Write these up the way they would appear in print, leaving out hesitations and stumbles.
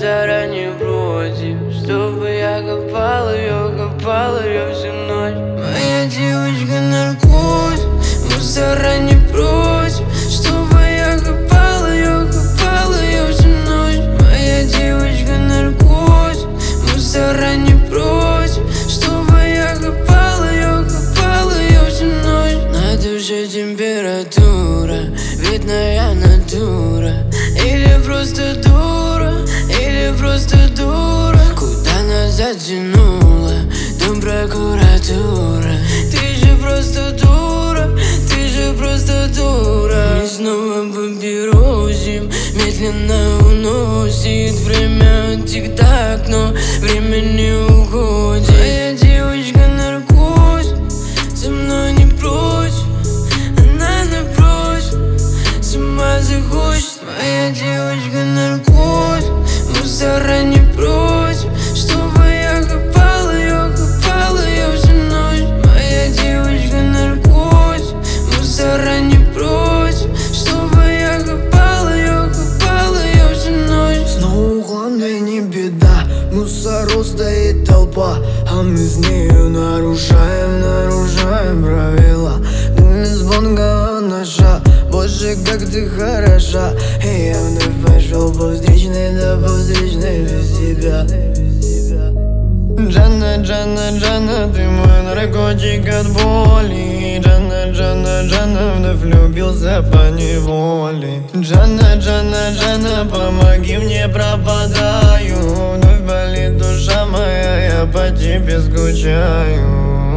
заранее против, чтобы я копал ее всю ночь. Моя девочка наркоз, мы заранее против, чтобы я копал ее всю ночь. Моя девочка наркоз, мы заранее против, чтобы я копал ее всю ночь. На душе температура, видная натура. Или просто дура, или просто дура. Куда нас затянула, дом прокуратура. Ты же просто дура, ты же просто дура. Мы снова поберузим, медленно уносит время тик-так, но время не уходит. Моя девочка наркоз, со мной не против, она напротив, с ума захочет. Моя девочка наркоз, мы заранее против, чтобы я копал ее всю ночь. Моя девочка наркоз, мы заранее против, чтобы я копал ее всю ночь. Снова уклон, да не беда, мусоров стоит толпа, а мы с нею нарушаем правила. Дым из бонга наша, боже, как ты хороша. И я вновь пошел по встречной, да по встречной без тебя. Джанна, Джанна, Джанна, ты мой наркотик от боли. Джанна, Джанна, Джанна, вновь влюбился по неволе. Джанна, Джанна, Джанна, помоги мне, пропадаю. Вновь болит душа моя, я по тебе скучаю.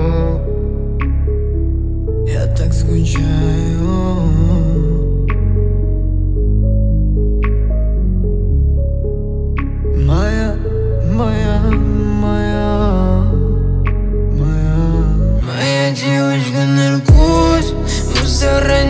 Я так скучаю. Моя девочка наркоз, мы заранее